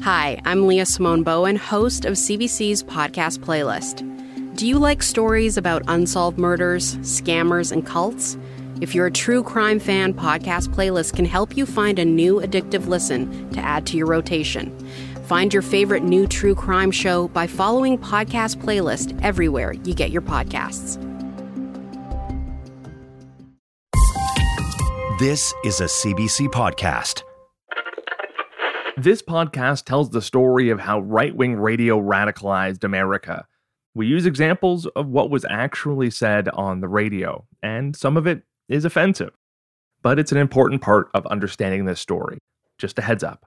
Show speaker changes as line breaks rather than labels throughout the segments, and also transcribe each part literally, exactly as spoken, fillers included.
Hi, I'm Leah Simone Bowen, host of C B C's podcast playlist. Do you like stories about unsolved murders, scammers, and cults? If you're a true crime fan, Podcast Playlist can help you find a new addictive listen to add to your rotation. Find your favorite new true crime show by following Podcast Playlist everywhere you get your podcasts.
This is a C B C podcast.
This podcast tells the story of how right-wing radio radicalized America. We use examples of what was actually said on the radio, and some of it is offensive. But it's an important part of understanding this story. Just a heads up.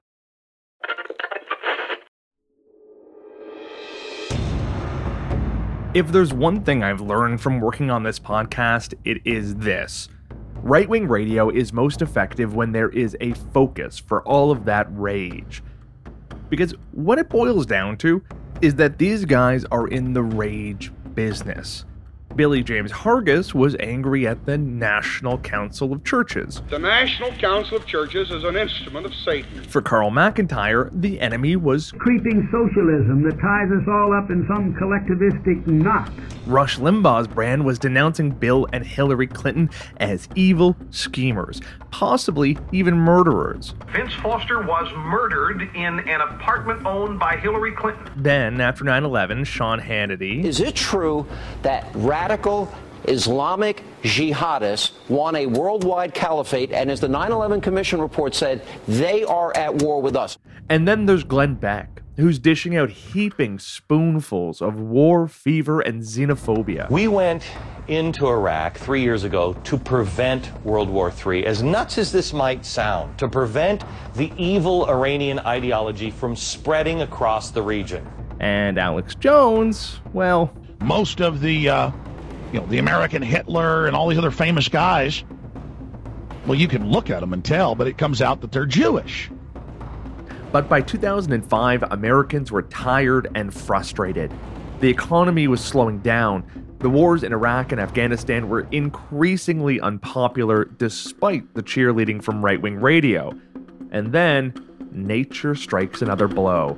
If there's one thing I've learned from working on this podcast, it is this. Right-wing radio is most effective when there is a focus for all of that rage. Because what it boils down to is that these guys are in the rage business. Billy James Hargis was angry at the National Council of Churches.
The National Council of Churches is an instrument of Satan.
For Carl McIntyre, the enemy was
creeping socialism that ties us all up in some collectivistic knot.
Rush Limbaugh's brand was denouncing Bill and Hillary Clinton as evil schemers, possibly even murderers.
Vince Foster was murdered in an apartment owned by Hillary Clinton.
Then, after nine eleven, Sean Hannity...
Is it true that radical Islamic jihadists want a worldwide caliphate, and as the nine eleven Commission report said, they are at war with us?
And then there's Glenn Beck, who's dishing out heaping spoonfuls of war, fever, and xenophobia.
We went into Iraq three years ago to prevent World War Three. As nuts as this might sound, to prevent the evil Iranian ideology from spreading across the region.
And Alex Jones, well...
Most of the, uh, you know, the American Hitler and all these other famous guys, well, you can look at them and tell, but it comes out that they're Jewish.
But by two thousand five, Americans were tired and frustrated. The economy was slowing down. The wars in Iraq and Afghanistan were increasingly unpopular despite the cheerleading from right-wing radio. And then, nature strikes another blow.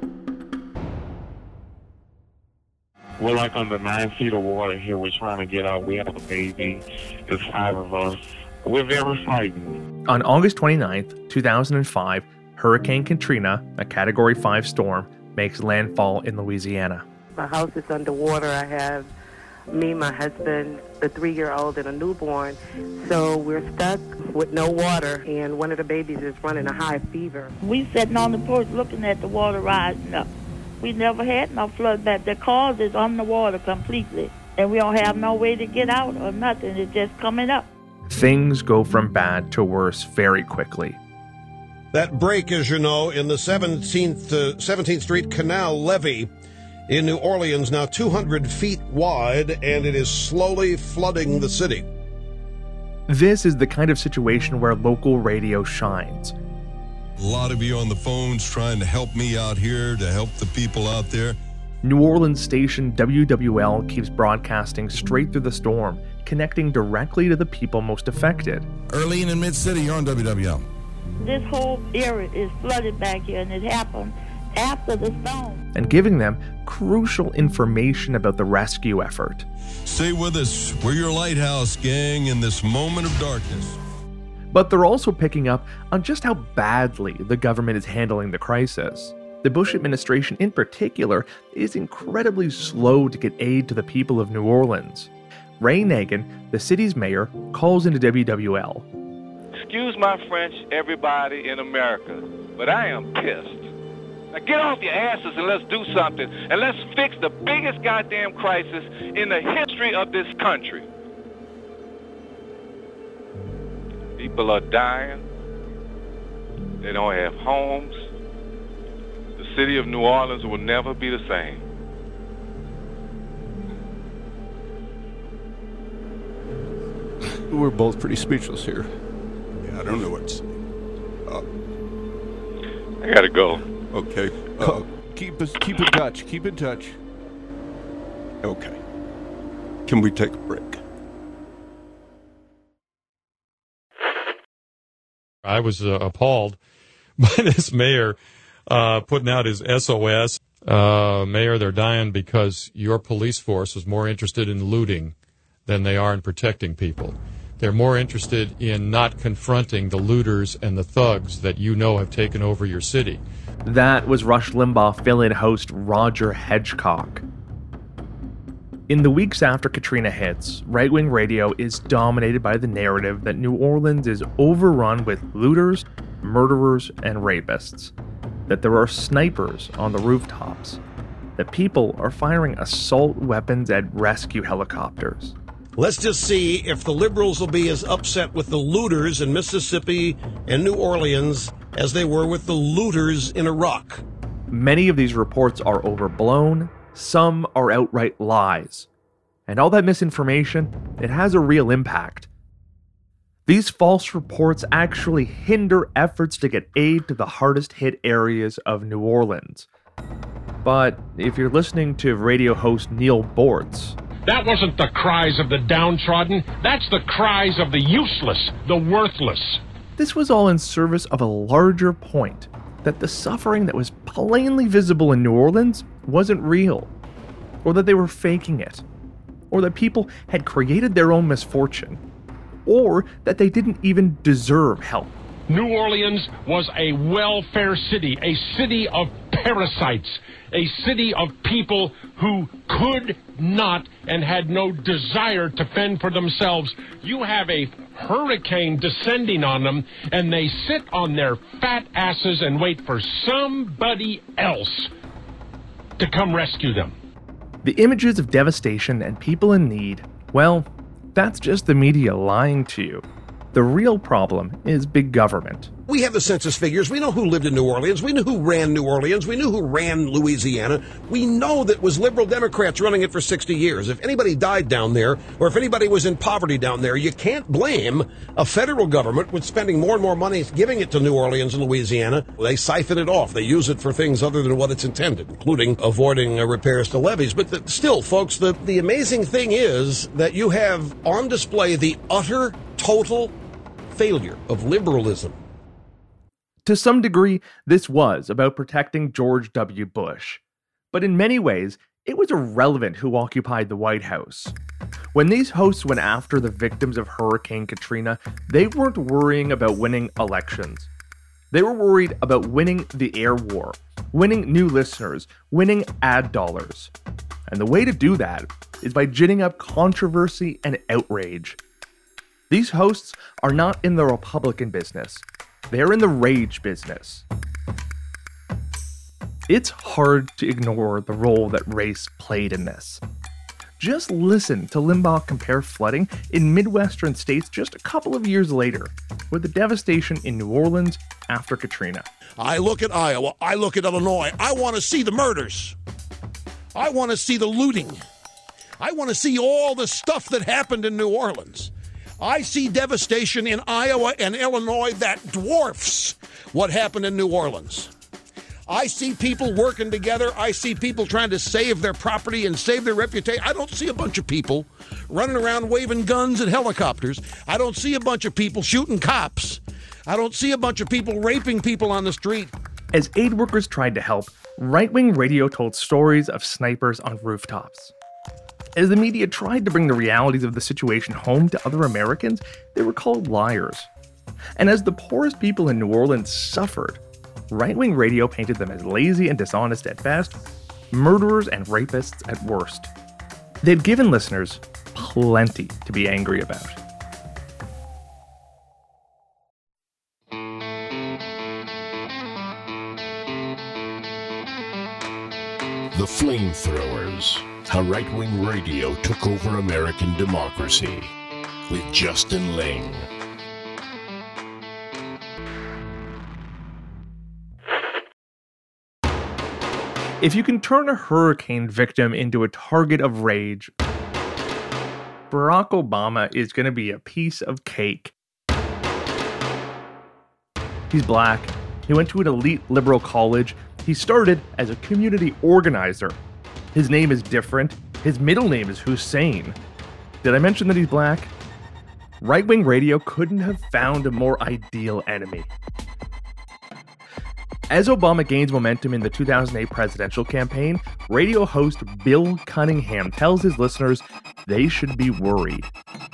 We're like under nine feet of water here. We're trying to get out. We have a baby. There's five of us. We're very frightened.
On August twenty-ninth, two thousand five, Hurricane Katrina, a Category five storm, makes landfall in Louisiana.
My house is underwater. I have me, my husband, the three-year-old, and a newborn. So we're stuck with no water, and one of the babies is running a high fever.
We sitting on the porch looking at the water rising up. We never had no flood back. The cause is underwater completely, and we don't have no way to get out or nothing. It's just coming up.
Things go from bad to worse very quickly.
That break, as you know, in the seventeenth, uh, seventeenth Street Canal levee in New Orleans, now two hundred feet wide, and it is slowly flooding the city.
This is the kind of situation where local radio shines.
A lot of you on the phones trying to help me out here, to help the people out there.
New Orleans station W W L keeps broadcasting straight through the storm, connecting directly to the people most affected.
Early in mid-city, you're on W W L.
This whole area is flooded back here, and it happened after the storm.
And giving them crucial information about the rescue effort.
Stay with us. We're your lighthouse, gang, in this moment of darkness.
But they're also picking up on just how badly the government is handling the crisis. The Bush administration in particular is incredibly slow to get aid to the people of New Orleans. Ray Nagin, the city's mayor, calls into W W L.
Excuse my French, everybody in America, but I am pissed. Now get off your asses and let's do something, and let's fix the biggest goddamn crisis in the history of this country. People are dying. They don't have homes. The city of New Orleans will never be the same.
We're both pretty speechless here.
Yeah, I don't know what to say. Uh,
I gotta go.
Okay.
Uh, keep us, keep in touch. Keep in touch.
Okay. Can we take a break?
I was uh, appalled by this mayor uh, putting out his S O S. Uh, Mayor, they're dying because your police force is more interested in looting than they are in protecting people. They're more interested in not confronting the looters and the thugs that you know have taken over your city.
That was Rush Limbaugh fill-in host Roger Hedgecock. In the weeks after Katrina hits, right-wing radio is dominated by the narrative that New Orleans is overrun with looters, murderers, and rapists. That there are snipers on the rooftops, that people are firing assault weapons at rescue helicopters.
Let's just see if the liberals will be as upset with the looters in Mississippi and New Orleans as they were with the looters in Iraq.
Many of these reports are overblown, some are outright lies. And all that misinformation, it has a real impact. These false reports actually hinder efforts to get aid to the hardest hit areas of New Orleans. But if you're listening to radio host Neil Bortz,
that wasn't the cries of the downtrodden, that's the cries of the useless, the worthless.
This was all in service of a larger point, that the suffering that was plainly visible in New Orleans wasn't real, or that they were faking it, or that people had created their own misfortune, or that they didn't even deserve help.
New Orleans was a welfare city, a city of parasites, a city of people who could not and had no desire to fend for themselves. You have a hurricane descending on them, and they sit on their fat asses and wait for somebody else to come rescue them.
The images of devastation and people in need, well, that's just the media lying to you. The real problem is big government.
We have the census figures. We know who lived in New Orleans. We knew who ran New Orleans. We knew who ran Louisiana. We know that it was liberal Democrats running it for sixty years. If anybody died down there, or if anybody was in poverty down there, you can't blame a federal government with spending more and more money giving it to New Orleans and Louisiana. They siphon it off. They use it for things other than what it's intended, including avoiding uh, repairs to levees. But the, still, folks, the, the amazing thing is that you have on display the utter, total failure of liberalism.
To some degree, this was about protecting George W. Bush. But in many ways, it was irrelevant who occupied the White House. When these hosts went after the victims of Hurricane Katrina, they weren't worrying about winning elections. They were worried about winning the air war, winning new listeners, winning ad dollars. And the way to do that is by ginning up controversy and outrage. These hosts are not in the Republican business. They're in the rage business. It's hard to ignore the role that race played in this. Just listen to Limbaugh compare flooding in Midwestern states just a couple of years later with the devastation in New Orleans after Katrina.
I look at Iowa. I look at Illinois. I want to see the murders. I want to see the looting. I want to see all the stuff that happened in New Orleans. I see devastation in Iowa and Illinois that dwarfs what happened in New Orleans. I see people working together. I see people trying to save their property and save their reputation. I don't see a bunch of people running around waving guns and helicopters. I don't see a bunch of people shooting cops. I don't see a bunch of people raping people on the street.
As aid workers tried to help, right-wing radio told stories of snipers on rooftops. As the media tried to bring the realities of the situation home to other Americans, they were called liars. And as the poorest people in New Orleans suffered, right-wing radio painted them as lazy and dishonest at best, murderers and rapists at worst. They'd given listeners plenty to be angry about.
The Flamethrowers. How right-wing radio took over American democracy, with Justin Ling.
If you can turn a hurricane victim into a target of rage, Barack Obama is going to be a piece of cake. He's black. He went to an elite liberal college. He started as a community organizer. His name is different. His middle name is Hussein. Did I mention that he's black? Right-wing radio couldn't have found a more ideal enemy. As Obama gains momentum in the two thousand eight presidential campaign, radio host Bill Cunningham tells his listeners they should be worried.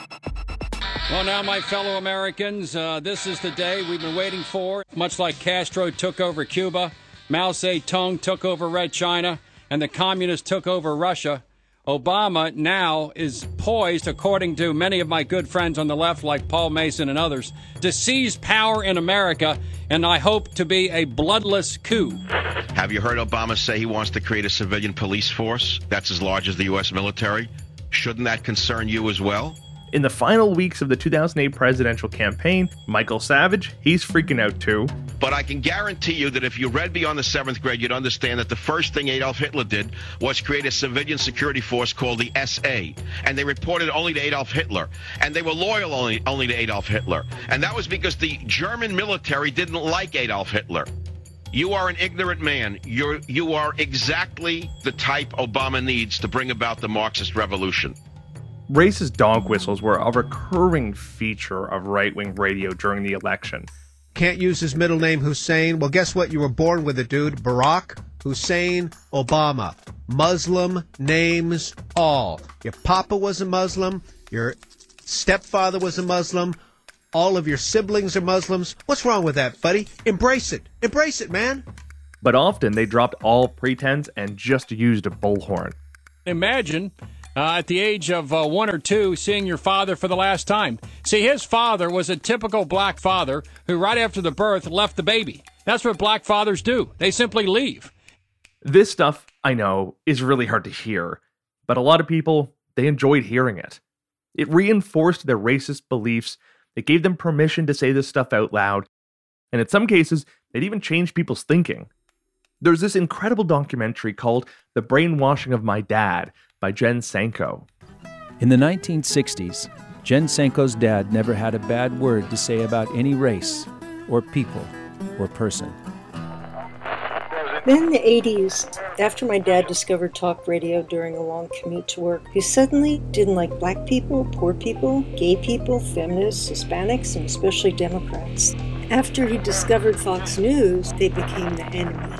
Well, now, my fellow Americans, uh, this is the day we've been waiting for. Much like Castro took over Cuba, Mao Zedong took over Red China, and the communists took over Russia, Obama now is poised, according to many of my good friends on the left, like Paul Mason and others, to seize power in America, and I hope to be a bloodless coup.
Have you heard Obama say he wants to create a civilian police force that's as large as the U S military? Shouldn't that concern you as well?
In the final weeks of the two thousand eight presidential campaign, Michael Savage, he's freaking out too.
But I can guarantee you that if you read beyond the seventh grade, you'd understand that the first thing Adolf Hitler did was create a civilian security force called the S A. And they reported only to Adolf Hitler. And they were loyal only, only to Adolf Hitler. And that was because the German military didn't like Adolf Hitler. You are an ignorant man. You're, you are exactly the type Obama needs to bring about the Marxist revolution.
Racist dog whistles were a recurring feature of right-wing radio during the election.
Can't use his middle name, Hussein. Well, guess what? You were born with it, dude. Barack Hussein Obama. Muslim names all. Your papa was a Muslim. Your stepfather was a Muslim. All of your siblings are Muslims. What's wrong with that, buddy? Embrace it. Embrace it, man.
But often they dropped all pretense and just used a bullhorn.
Imagine... Uh, at the age of uh, one or two, seeing your father for the last time. See, his father was a typical black father who, right after the birth, left the baby. That's what black fathers do. They simply leave.
This stuff, I know, is really hard to hear, but a lot of people, they enjoyed hearing it. It reinforced their racist beliefs. It gave them permission to say this stuff out loud. And in some cases, it even changed people's thinking. There's this incredible documentary called The Brainwashing of My Dad by Jen Sanko.
In the nineteen sixties, Jen Sanko's dad never had a bad word to say about any race or people or person.
Then in the eighties, after my dad discovered talk radio during a long commute to work, he suddenly didn't like black people, poor people, gay people, feminists, Hispanics, and especially Democrats. After he discovered Fox News, they became the enemy.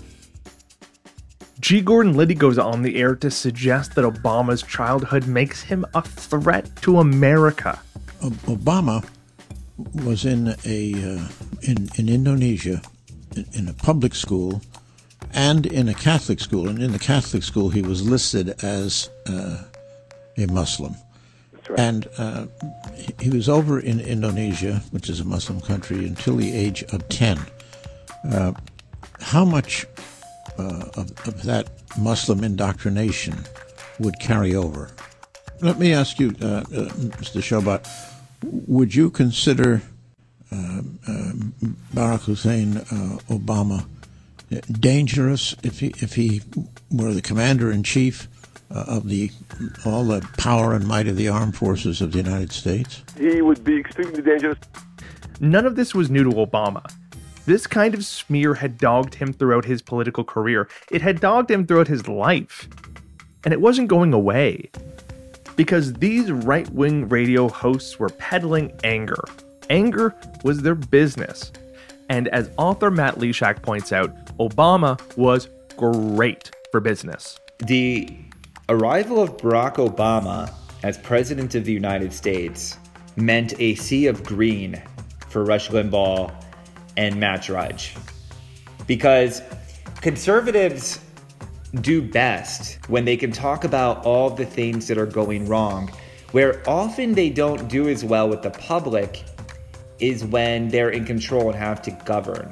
G. Gordon Liddy goes on the air to suggest that Obama's childhood makes him a threat to America.
Obama was in a uh, in in Indonesia, in, in a public school, and in a Catholic school. And in the Catholic school, he was listed as uh, a Muslim. That's right. And uh, he was over in Indonesia, which is a Muslim country, until the age of ten. Uh, how much Uh, of, of that Muslim indoctrination would carry over? Let me ask you, uh, uh, Mister Shobat, would you consider uh, uh, Barack Hussein uh, Obama dangerous if he if he were the commander-in-chief uh, of the all the power and might of the armed forces of the United States?
He would be extremely dangerous.
None of this was new to Obama. This kind of smear had dogged him throughout his political career. It had dogged him throughout his life. And it wasn't going away. Because these right-wing radio hosts were peddling anger. Anger was their business. And as author Matt Leshak points out, Obama was great for business.
The arrival of Barack Obama as President of the United States meant a sea of green for Rush Limbaugh and Matt Drudge. Because conservatives do best when they can talk about all the things that are going wrong. Where often they don't do as well with the public is when they're in control and have to govern.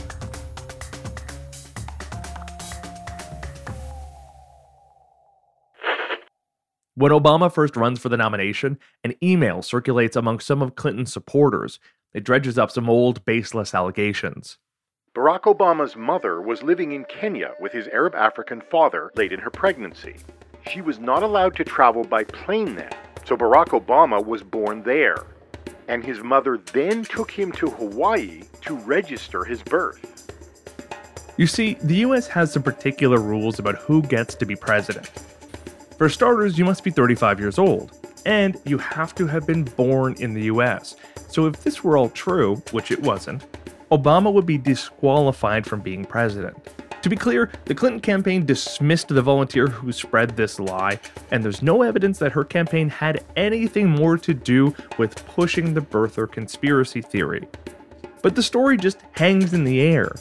When Obama first runs for the nomination, an email circulates among some of Clinton's supporters. It dredges up some old, baseless allegations.
Barack Obama's mother was living in Kenya with his Arab African father late in her pregnancy. She was not allowed to travel by plane then, so Barack Obama was born there. And his mother then took him to Hawaii to register his birth.
You see, the U S has some particular rules about who gets to be president. For starters, you must be thirty-five years old, and you have to have been born in the U S. So if this were all true, which it wasn't, Obama would be disqualified from being president. To be clear, the Clinton campaign dismissed the volunteer who spread this lie, and there's no evidence that her campaign had anything more to do with pushing the birther conspiracy theory. But the story just hangs in the air.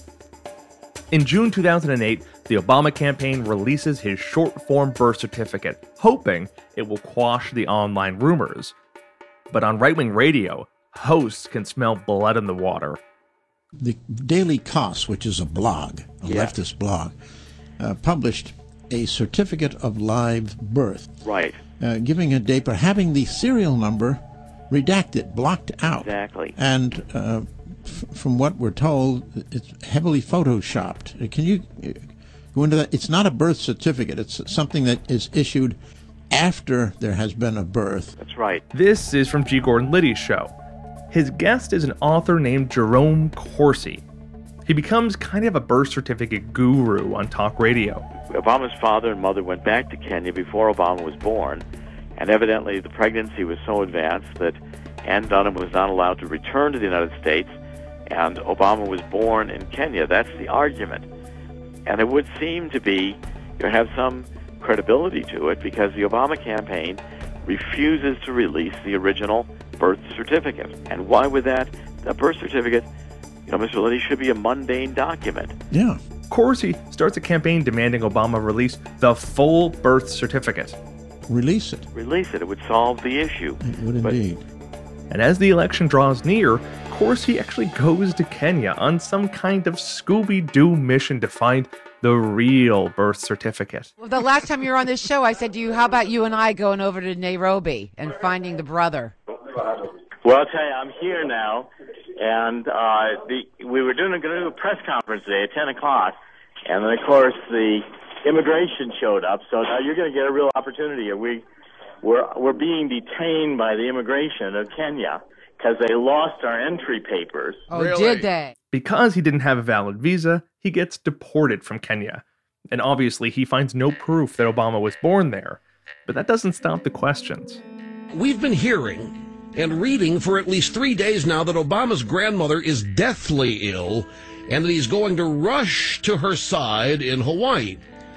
In June two thousand eight, the Obama campaign releases his short-form birth certificate, hoping it will quash the online rumors. But on right-wing radio, hosts can smell blood in the water.
The Daily Kos, which is a blog, a
Yeah.
leftist blog, uh, published a certificate of live birth.
Right.
Uh, giving a date, but having the serial number redacted, blocked out.
Exactly.
And uh, f- from what we're told, it's heavily photoshopped. Uh, Can you uh, go into that? It's not a birth certificate. It's something that is issued after there has been a birth.
That's right.
This is from G. Gordon Liddy's show. His guest is an author named Jerome Corsi. He becomes kind of a birth certificate guru on talk radio.
Obama's father and mother went back to Kenya before Obama was born, and evidently the pregnancy was so advanced that Ann Dunham was not allowed to return to the United States, and Obama was born in Kenya. That's the argument. And it would seem to be, you have some credibility to it, because the Obama campaign refuses to release the original birth certificate. And why would that? A birth certificate, you know, Mister Liddy, should be a mundane document.
Yeah.
Corsi starts a campaign demanding Obama release the full birth certificate.
Release it.
Release it. It would solve the issue.
It would
But-
indeed.
And as the election draws near, Corsi actually goes to Kenya on some kind of Scooby-Doo mission to find the real birth certificate.
Well, the last time you were on this show, I said to you, how about you and I going over to Nairobi and finding the brother?
Well, I'll tell you, I'm here now, and uh, the, we were doing, going to do a press conference today at ten o'clock, and then, of course, the immigration showed up, so now you're going to get a real opportunity here. We, we're, we're being detained by the immigration of Kenya because they lost our entry papers.
Oh, did they?
Because he didn't have a valid visa, he gets deported from Kenya. And obviously, he finds no proof that Obama was born there. But that doesn't stop the questions.
We've been hearing and reading for at least three days now that Obama's grandmother is deathly ill and that he's going to rush to her side in Hawaii.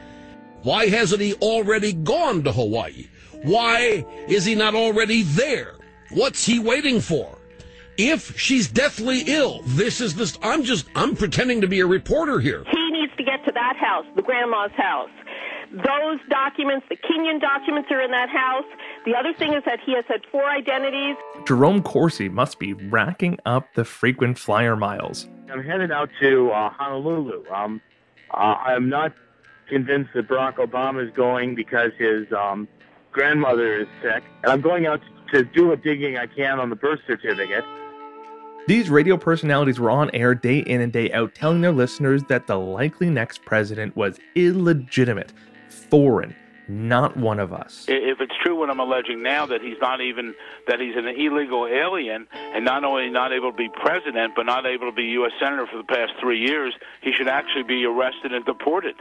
Why hasn't he already gone to Hawaii? Why is he not already there? What's he waiting for? If she's deathly ill, this is this. I'm just, I'm pretending to be a reporter here.
He needs to get to that house, the grandma's house. Those documents, the Kenyan documents, are in that house. The other thing is that he has had four identities.
Jerome Corsi must be racking up the frequent flyer miles.
I'm headed out to uh, Honolulu. Um, uh, I'm not convinced that Barack Obama is going because his um, grandmother is sick. And I'm going out to do what digging I can on the birth certificate.
These radio personalities were on air day in and day out telling their listeners that the likely next president was illegitimate, foreign, not one of us.
If it's true what I'm alleging now, that he's not even, that he's an illegal alien and not only not able to be president, but not able to be U S Senator for the past three years, he should actually be arrested and deported.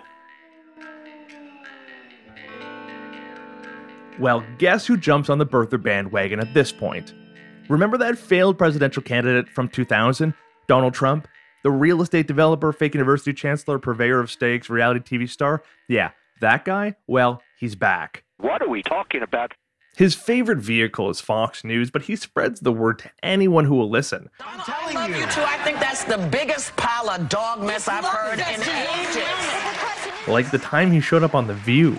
Well, guess who jumps on the birther bandwagon at this point? Remember that failed presidential candidate from two thousand, Donald Trump? The real estate developer, fake university chancellor, purveyor of steaks, reality T V star? Yeah, that guy? Well, he's back.
What are we talking about?
His favorite vehicle is Fox News, but he spreads the word to anyone who will listen.
I love you too. I think that's the biggest pile of dog mess I've heard in ages.
Like the time he showed up on The View.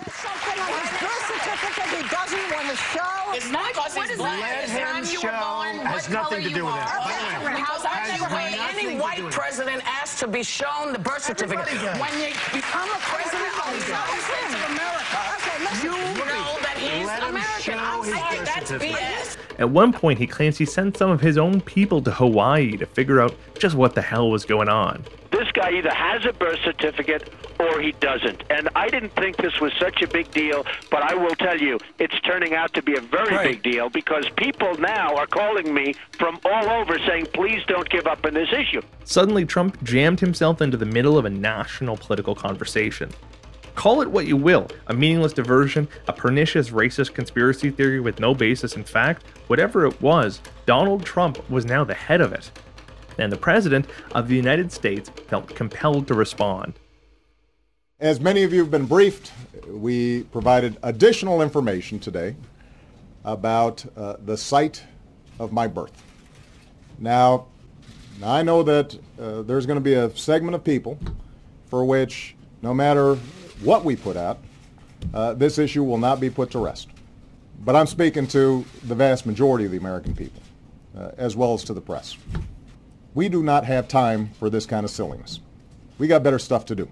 It's not because he's black.
him show has nothing to do with it.
Because I've never heard any white president ask to be shown the birth certificate. When you become a president of the United States of America, you know that he's American. I'm sorry, that's B S.
At one point, he claims he sent some of his own people to Hawaii to figure out just what the hell was going on.
This guy either has a birth certificate or he doesn't. And I didn't think this was such a big deal, but I will tell you, it's turning out to be a very
Right.
big deal because people now are calling me from all over saying, please don't give up on this issue.
Suddenly, Trump jammed himself into the middle of a national political conversation. Call it what you will, a meaningless diversion, a pernicious racist conspiracy theory with no basis in fact, whatever it was, Donald Trump was now the head of it. and the President of the United States felt compelled to respond.
As many of you have been briefed, we provided additional information today about uh, the site of my birth. Now, I know that uh, there's going to be a segment of people for which, no matter what we put out, uh, this issue will not be put to rest. But I'm speaking to the vast majority of the American people, uh, as well as to the press. We do not have time for this kind of silliness. We got better stuff to do.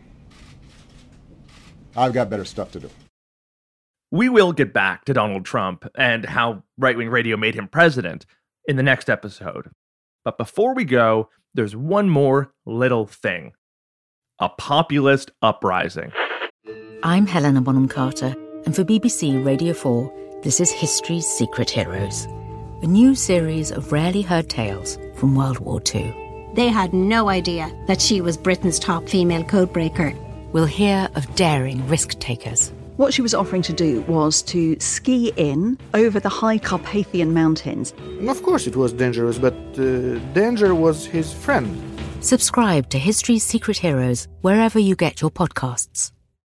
I've got better stuff to do.
We will get back to Donald Trump and how right-wing radio made him president in the next episode. But before we go, there's one more little thing. A populist uprising.
I'm Helena Bonham Carter, and for B B C Radio four, this is History's Secret Heroes, a new series of rarely heard tales from World War Two.
They had no idea that she was Britain's top female codebreaker.
We'll hear of daring risk-takers.
What she was offering to do was to ski in over the high Carpathian Mountains.
Of course it was dangerous, but uh, danger was his friend.
Subscribe to History's Secret Heroes wherever you get your podcasts.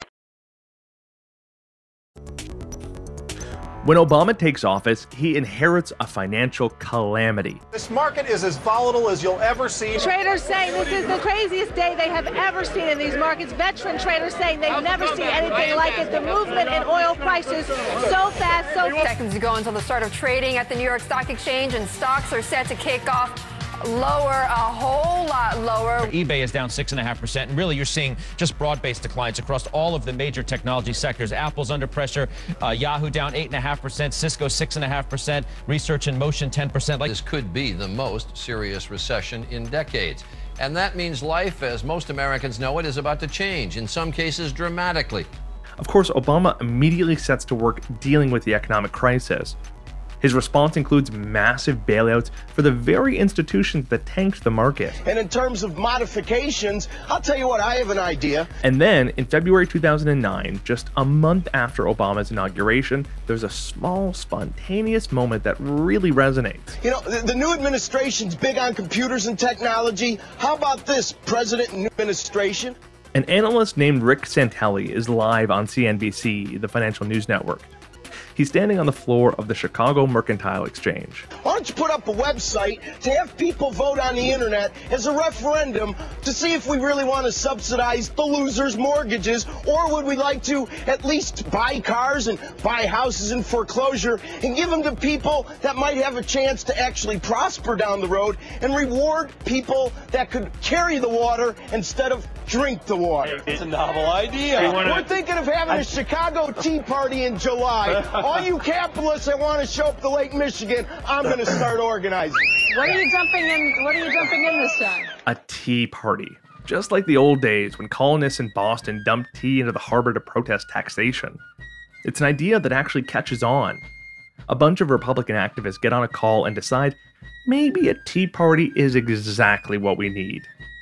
When Obama takes office, he inherits a financial calamity.
This market is as volatile as you'll ever see.
Traders saying this is the craziest day they have ever seen in these markets. Veteran traders saying they've never seen anything like it. The movement in oil prices so fast, so fast.
Seconds to go until the start of trading at the New York Stock Exchange, and stocks are set to kick off lower, a whole lot lower.
eBay is down six point five percent, and really you're seeing just broad-based declines across all of the major technology sectors. Apple's under pressure, uh, Yahoo down eight point five percent, Cisco six point five percent, Research in Motion ten percent.
This could be the most serious recession in decades. And that means life, as most Americans know it, is about to change, in some cases dramatically.
Of course, Obama immediately sets to work dealing with the economic crisis. His response includes massive bailouts for the very institutions that tanked the market.
And in terms of modifications, I'll tell you what, I have an idea.
And then, in February two thousand nine, just a month after Obama's inauguration, there's a small, spontaneous moment that really resonates.
You know, the, the new administration's big on computers and technology. How about this, President and administration?
An analyst named Rick Santelli is live on C N B C, the financial news network. He's standing on the floor of the Chicago Mercantile Exchange.
Why don't you put up a website to have people vote on the internet as a referendum to see if we really want to subsidize the losers' mortgages, or would we like to at least buy cars and buy houses in foreclosure and give them to people that might have a chance to actually prosper down the road, and reward people that could carry the water instead of drink the water?
It's a novel idea.
Wanna... We're thinking of having a Chicago Tea Party in July. All you capitalists that want to show up to Lake Michigan, I'm going to start organizing.
What are you jumping in? What are you jumping in this time?
A tea party. Just like the old days when colonists in Boston dumped tea into the harbor to protest taxation. It's an idea that actually catches on. A bunch of Republican activists get on a call and decide maybe a tea party is exactly what we need.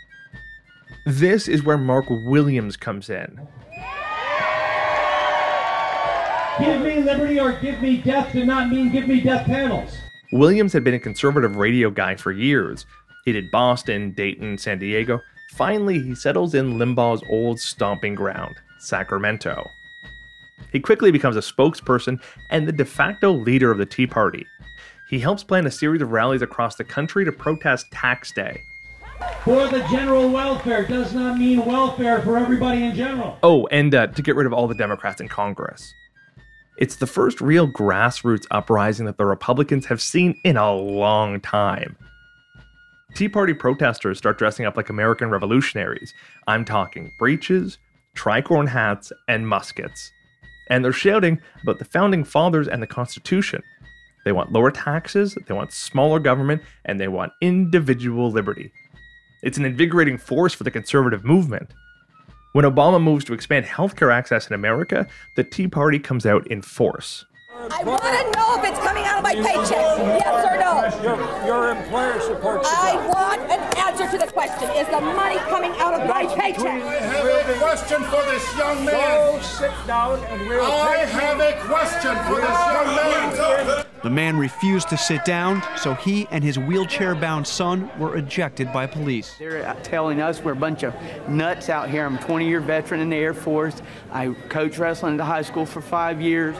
This is where Mark Williams comes in.
Give me liberty or give me death did not mean give me death panels.
Williams had been a conservative radio guy for years. He did Boston, Dayton, San Diego. Finally, he settles in Limbaugh's old stomping ground, Sacramento. He quickly becomes a spokesperson and the de facto leader of the Tea Party. He helps plan a series of rallies across the country to protest tax day.
For the general welfare does not mean welfare for everybody in general.
Oh, and uh, to get rid of all the Democrats in Congress. It's the first real grassroots uprising that the Republicans have seen in a long time. Tea Party protesters start dressing up like American revolutionaries. I'm talking breeches, tricorn hats, and muskets. And they're shouting about the Founding Fathers and the Constitution. They want lower taxes, they want smaller government, and they want individual liberty. It's an invigorating force for the conservative movement. When Obama moves to expand healthcare access in America, the Tea Party comes out in force.
I want to know if it's coming out of my paycheck. Yes or no?
Your, your employer supports you.
I want an answer to the question. Is the money coming out of my paycheck?
I have a question for this young man. Go sit down and we'll I have a question for this young man.
The man refused to sit down, so he and his wheelchair-bound son were ejected by police.
They're telling us we're a bunch of nuts out here. I'm a twenty-year veteran in the Air Force. I coached wrestling at the high school for five years.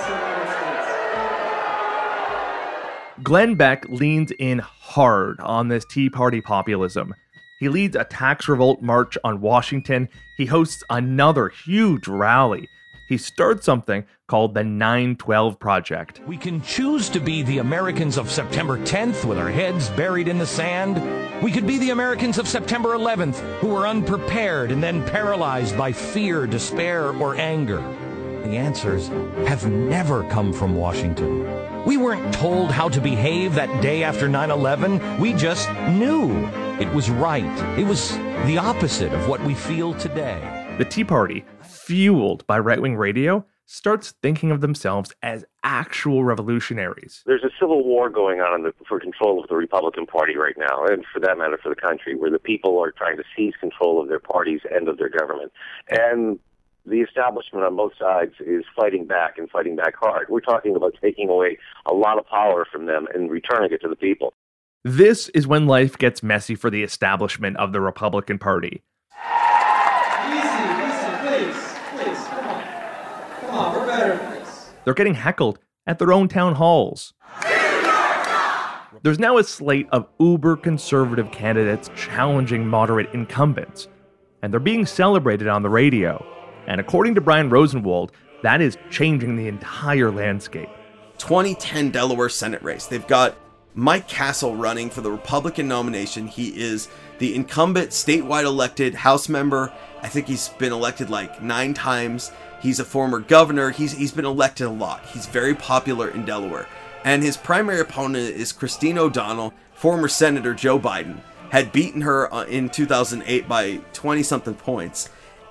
Glenn Beck leans in hard on this Tea Party populism. He leads a tax revolt march on Washington. He hosts another huge rally. He starts something called the nine twelve Project.
We can choose to be the Americans of September tenth with our heads buried in the sand. We could be the Americans of September eleventh who were unprepared and then paralyzed by fear, despair, or anger. The answers have never come from Washington. We weren't told how to behave that day after nine eleven. We just knew it was right. It was the opposite of what we feel today.
The Tea Party, fueled by right-wing radio, starts thinking of themselves as actual revolutionaries.
There's a civil war going on in the, for control of the Republican Party right now, and for that matter for the country, where the people are trying to seize control of their parties and of their government. And the establishment on both sides is fighting back and fighting back hard. We're talking about taking away a lot of power from them and returning it to the people.
This is when life gets messy for the establishment of the Republican Party.
Come on, we're better than this.
They're getting heckled at their own town halls. There's now a slate of uber-conservative candidates challenging moderate incumbents, and they're being celebrated on the radio. And according to Brian Rosenwald, that is changing the entire landscape.
twenty ten Delaware Senate race. They've got Mike Castle running for the Republican nomination. He is the incumbent statewide elected House member. I think he's been elected like nine times. He's a former governor. He's he's been elected a lot. He's very popular in Delaware. And his primary opponent is Christine O'Donnell, former Senator Joe Biden, had beaten her in two thousand eight by twenty-something points.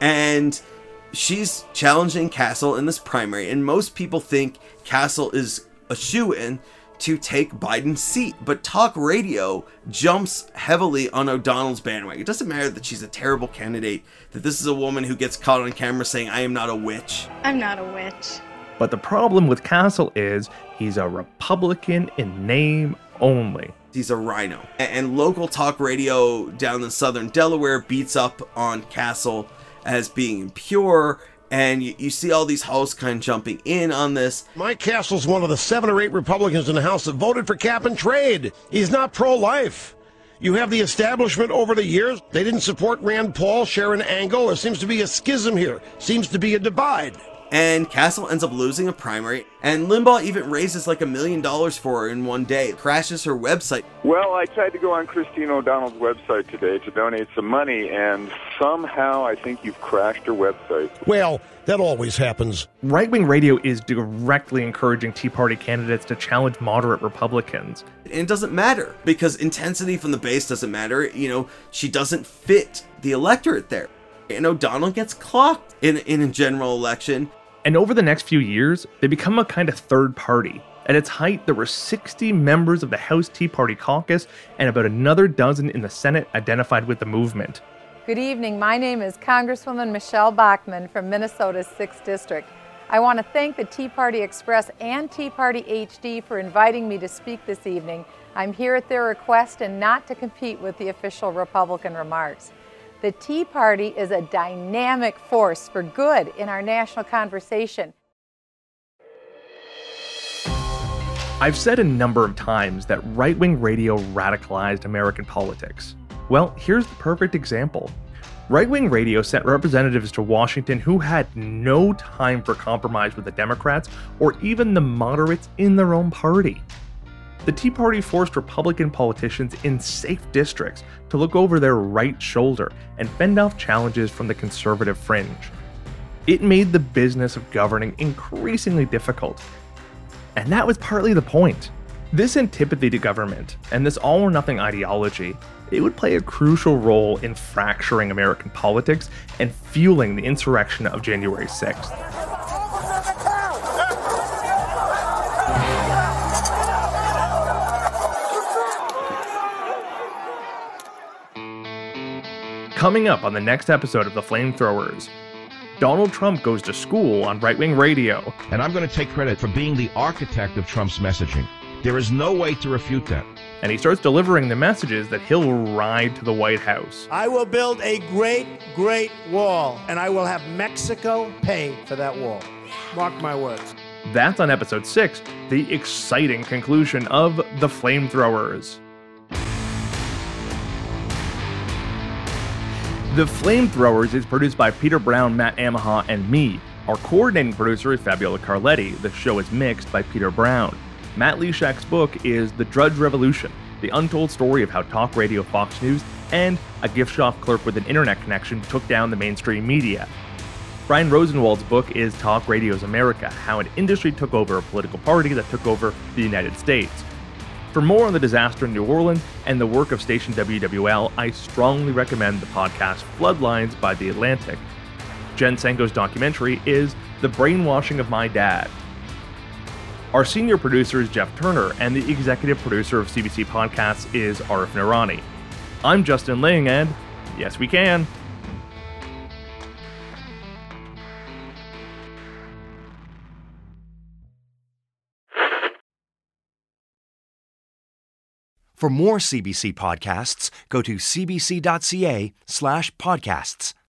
And she's challenging Castle in this primary. And most people think Castle is a shoo-in to take Biden's seat. But talk radio jumps heavily on O'Donnell's bandwagon. It doesn't matter that she's a terrible candidate, that this is a woman who gets caught on camera saying, I am not a witch.
I'm not a witch.
But the problem with Castle is he's a Republican in name only.
He's a rhino. And local talk radio down in southern Delaware beats up on Castle as being impure. And you, you see all these hosts kind of jumping in on this.
Mike Castle's one of the seven or eight Republicans in the House that voted for cap and trade. He's not pro-life. You have the establishment over the years. They didn't support Rand Paul, Sharon Angle. There seems to be a schism here. Seems to be a divide.
And Castle ends up losing a primary, and Limbaugh even raises like a million dollars for her in one day, crashes her website.
Well, I tried to go on Christine O'Donnell's website today to donate some money, and somehow I think you've crashed her website.
Well, that always happens.
Right-wing radio is directly encouraging Tea Party candidates to challenge moderate Republicans.
And it doesn't matter, because intensity from the base doesn't matter. You know, she doesn't fit the electorate there. And O'Donnell gets clocked in, in a general election.
And over the next few years, they become a kind of third party. At its height, there were sixty members of the House Tea Party caucus and about another dozen in the Senate identified with the movement.
Good evening. My name is Congresswoman Michelle Bachmann from Minnesota's sixth District. I want to thank the Tea Party Express and Tea Party H D for inviting me to speak this evening. I'm here at their request and not to compete with the official Republican remarks. The Tea Party is a dynamic force for good in our national conversation.
I've said a number of times that right-wing radio radicalized American politics. Well, here's the perfect example. Right-wing radio sent representatives to Washington who had no time for compromise with the Democrats or even the moderates in their own party. The Tea Party forced Republican politicians in safe districts to look over their right shoulder and fend off challenges from the conservative fringe. It made the business of governing increasingly difficult. And that was partly the point. This antipathy to government and this all-or-nothing ideology, it would play a crucial role in fracturing American politics and fueling the insurrection of January sixth. Coming up on the next episode of The Flamethrowers, Donald Trump goes to school on right-wing radio.
And I'm going to take credit for being the architect of Trump's messaging. There is no way to refute that.
And he starts delivering the messages that he'll ride to the White House.
I will build a great, great wall, and I will have Mexico pay for that wall. Mark my words.
That's on episode six, the exciting conclusion of The Flamethrowers. The Flamethrowers is produced by Peter Brown, Matt Amaha, and me. Our coordinating producer is Fabiola Carletti. The show is mixed by Peter Brown. Matt Leshak's book is The Drudge Revolution, the untold story of how talk radio Fox News and a gift shop clerk with an internet connection took down the mainstream media. Brian Rosenwald's book is Talk Radio's America, how an industry took over a political party that took over the United States. For more on the disaster in New Orleans and the work of station W W L, I strongly recommend the podcast Floodlines by The Atlantic. Jen Sanko's documentary is The Brainwashing of My Dad. Our senior producer is Jeff Turner, and the executive producer of C B C Podcasts is Arif Noorani. I'm Justin Ling, and yes, we can.
For more C B C podcasts, go to cbc.ca slash podcasts.